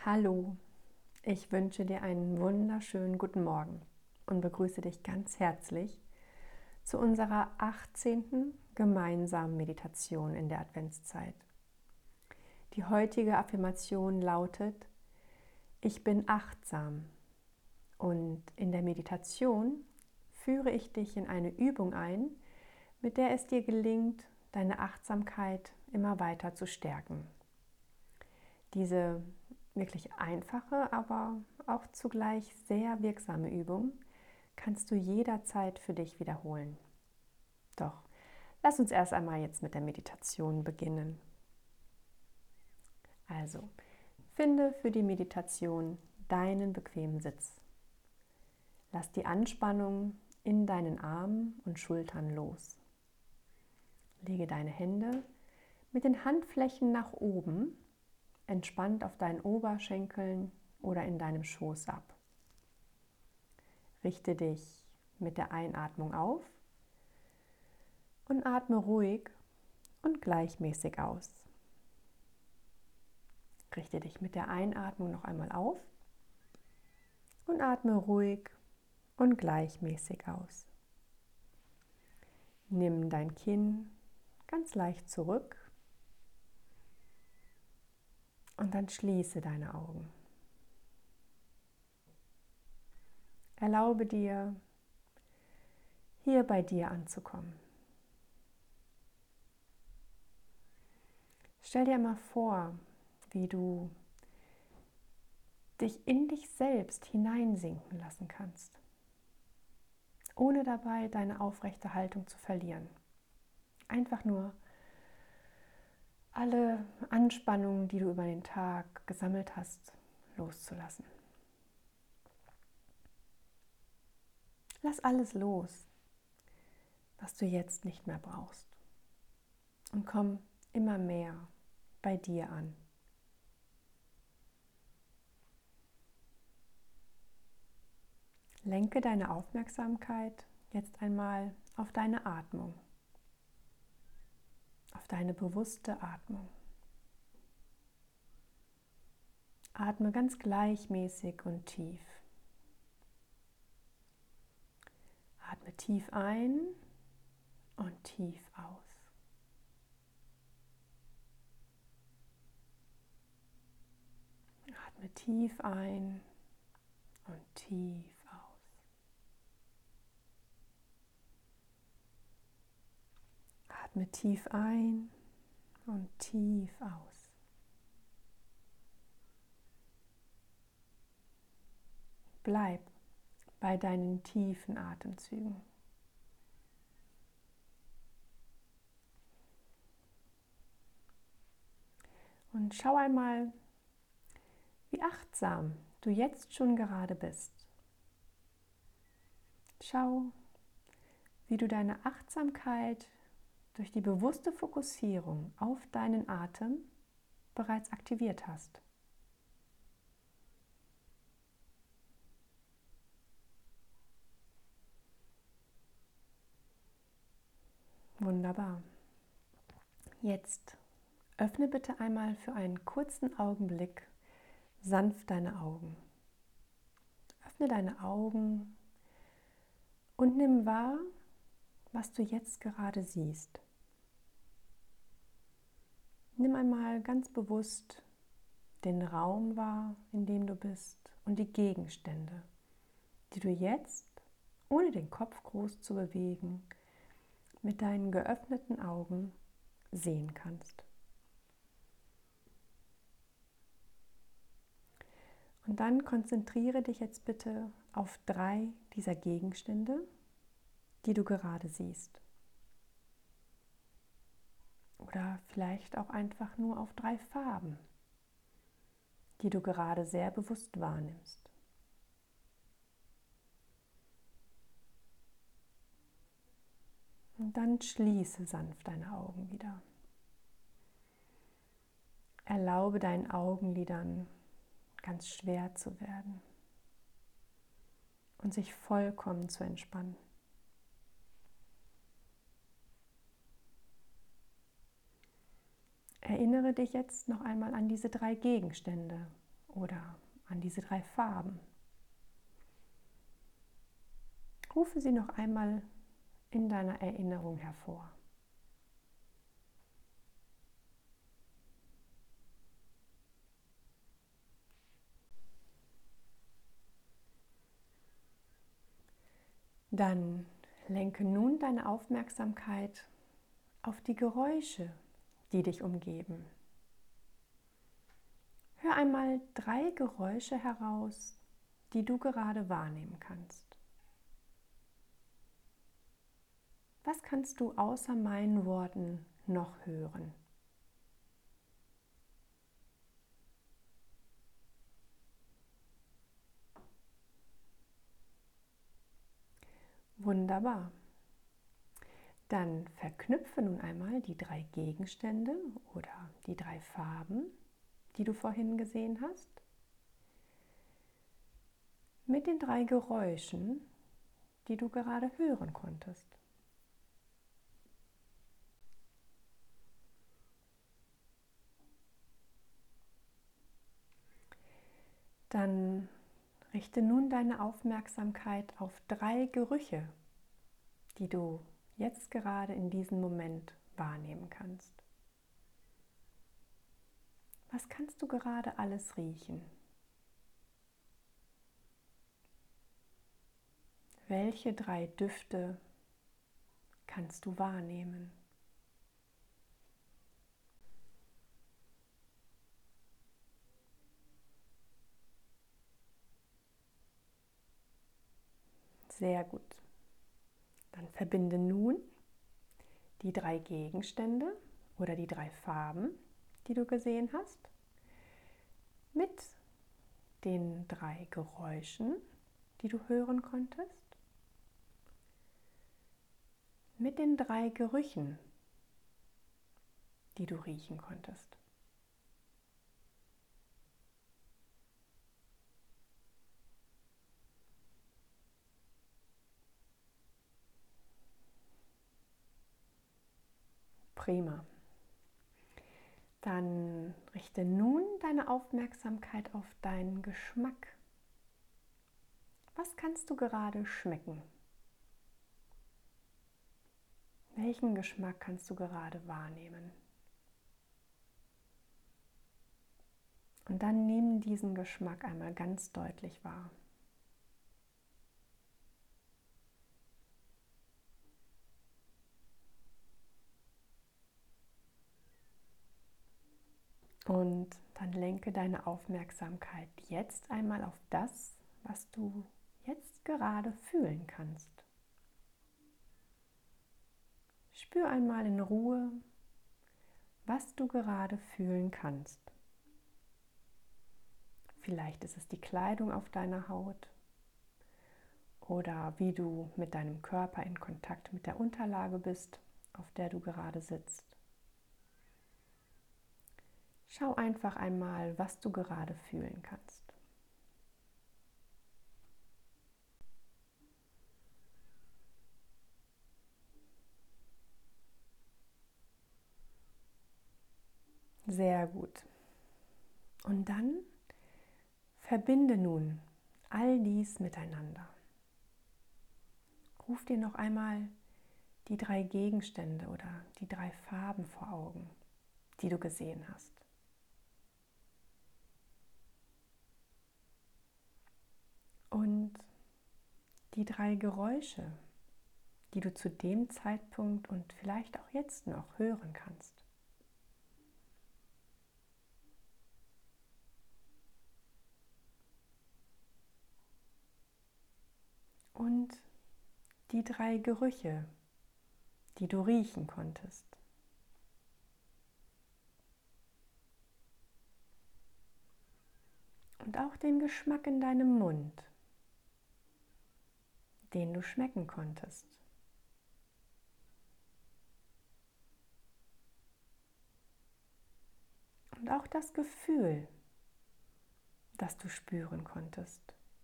Hallo, ich wünsche dir einen wunderschönen guten Morgen und begrüße dich ganz herzlich zu unserer 18. gemeinsamen Meditation in der Adventszeit. Die heutige Affirmation lautet: Ich bin achtsam, und in der Meditation führe ich dich in eine Übung ein, mit der es dir gelingt, deine Achtsamkeit immer weiter zu stärken. Diese wirklich einfache, aber auch zugleich sehr wirksame Übung kannst du jederzeit für dich wiederholen. Doch lass uns erst einmal jetzt mit der Meditation beginnen. Also, finde für die Meditation deinen bequemen Sitz. Lass die Anspannung in deinen Armen und Schultern los. Lege deine Hände mit den Handflächen nach oben, entspannt auf deinen Oberschenkeln oder in deinem Schoß ab. Richte dich mit der Einatmung auf und atme ruhig und gleichmäßig aus. Richte dich mit der Einatmung noch einmal auf und atme ruhig und gleichmäßig aus. Nimm dein Kinn ganz leicht zurück und dann schließe deine Augen. Erlaube dir, hier bei dir anzukommen. Stell dir mal vor, wie du dich in dich selbst hineinsinken lassen kannst, ohne dabei deine aufrechte Haltung zu verlieren. Einfach nur alle Anspannungen, die du über den Tag gesammelt hast, loszulassen. Lass alles los, was du jetzt nicht mehr brauchst, und komm immer mehr bei dir an. Lenke deine Aufmerksamkeit jetzt einmal auf deine Atmung, auf deine bewusste Atmung. Atme ganz gleichmäßig und tief. Atme tief ein und tief aus. Atme tief ein und tief aus. Atme tief ein und tief aus. Bleib bei deinen tiefen Atemzügen. Und schau einmal, wie achtsam du jetzt schon gerade bist. Schau, wie du deine Achtsamkeit durch die bewusste Fokussierung auf deinen Atem bereits aktiviert hast. Wunderbar. Jetzt öffne bitte einmal für einen kurzen Augenblick sanft deine Augen. Öffne deine Augen und nimm wahr, was du jetzt gerade siehst. Nimm einmal ganz bewusst den Raum wahr, in dem du bist, und die Gegenstände, die du jetzt, ohne den Kopf groß zu bewegen, mit deinen geöffneten Augen sehen kannst. Und dann konzentriere dich jetzt bitte auf 3 dieser Gegenstände, die du gerade siehst. Oder vielleicht auch einfach nur auf 3 Farben, die du gerade sehr bewusst wahrnimmst. Und dann schließe sanft deine Augen wieder. Erlaube deinen Augenlidern ganz schwer zu werden und sich vollkommen zu entspannen. Erinnere dich jetzt noch einmal an diese 3 Gegenstände oder an diese 3 Farben. Rufe sie noch einmal in deiner Erinnerung hervor. Dann lenke nun deine Aufmerksamkeit auf die Geräusche, die dich umgeben. Hör einmal 3 Geräusche heraus, die du gerade wahrnehmen kannst. Was kannst du außer meinen Worten noch hören? Wunderbar. Dann verknüpfe nun einmal die 3 Gegenstände oder die 3 Farben, die du vorhin gesehen hast, mit den 3 Geräuschen, die du gerade hören konntest. Dann richte nun deine Aufmerksamkeit auf 3 Gerüche, die du jetzt gerade in diesem Moment wahrnehmen kannst. Was kannst du gerade alles riechen? Welche 3 Düfte kannst du wahrnehmen? Sehr gut. Dann verbinde nun die 3 Gegenstände oder die 3 Farben, die du gesehen hast, mit den 3 Geräuschen, die du hören konntest, mit den 3 Gerüchen, die du riechen konntest. Prima. Dann richte nun deine Aufmerksamkeit auf deinen Geschmack. Was kannst du gerade schmecken? Welchen Geschmack kannst du gerade wahrnehmen? Und dann nimm diesen Geschmack einmal ganz deutlich wahr. Und dann lenke deine Aufmerksamkeit jetzt einmal auf das, was du jetzt gerade fühlen kannst. Spür einmal in Ruhe, was du gerade fühlen kannst. Vielleicht ist es die Kleidung auf deiner Haut oder wie du mit deinem Körper in Kontakt mit der Unterlage bist, auf der du gerade sitzt. Schau einfach einmal, was du gerade fühlen kannst. Sehr gut. Und dann verbinde nun all dies miteinander. Ruf dir noch einmal die 3 Gegenstände oder die 3 Farben vor Augen, die du gesehen hast. Und die 3 Geräusche, die du zu dem Zeitpunkt und vielleicht auch jetzt noch hören kannst. Und die 3 Gerüche, die du riechen konntest. Und auch den Geschmack in deinem Mund, den du schmecken konntest. Und auch das Gefühl, das du spüren konntest.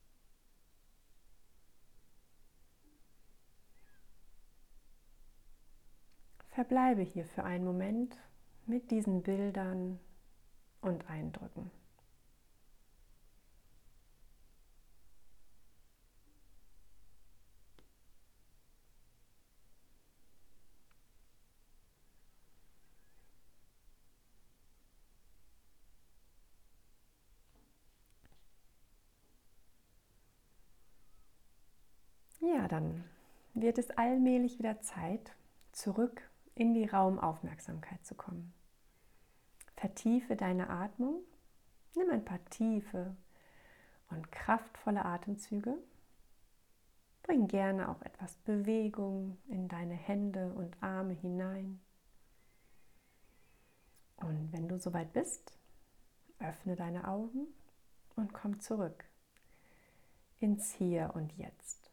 Verbleibe hier für einen Moment mit diesen Bildern und Eindrücken. Ja, dann wird es allmählich wieder Zeit, zurück in die Raumaufmerksamkeit zu kommen. Vertiefe deine Atmung, nimm ein paar tiefe und kraftvolle Atemzüge. Bring gerne auch etwas Bewegung in deine Hände und Arme hinein. Und wenn du soweit bist, öffne deine Augen und komm zurück ins Hier und Jetzt.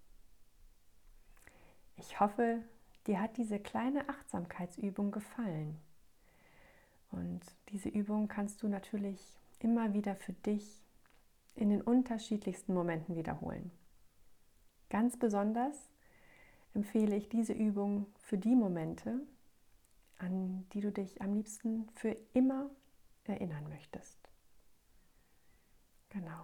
Ich hoffe, dir hat diese kleine Achtsamkeitsübung gefallen. Und diese Übung kannst du natürlich immer wieder für dich in den unterschiedlichsten Momenten wiederholen. Ganz besonders empfehle ich diese Übung für die Momente, an die du dich am liebsten für immer erinnern möchtest. Genau.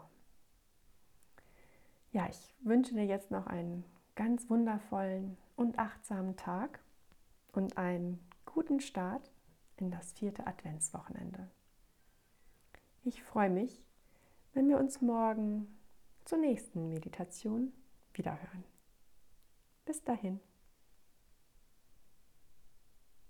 Ja, ich wünsche dir jetzt noch einen ganz wundervollen und achtsamen Tag und einen guten Start in das 4. Adventswochenende. Ich freue mich, wenn wir uns morgen zur nächsten Meditation wiederhören. Bis dahin.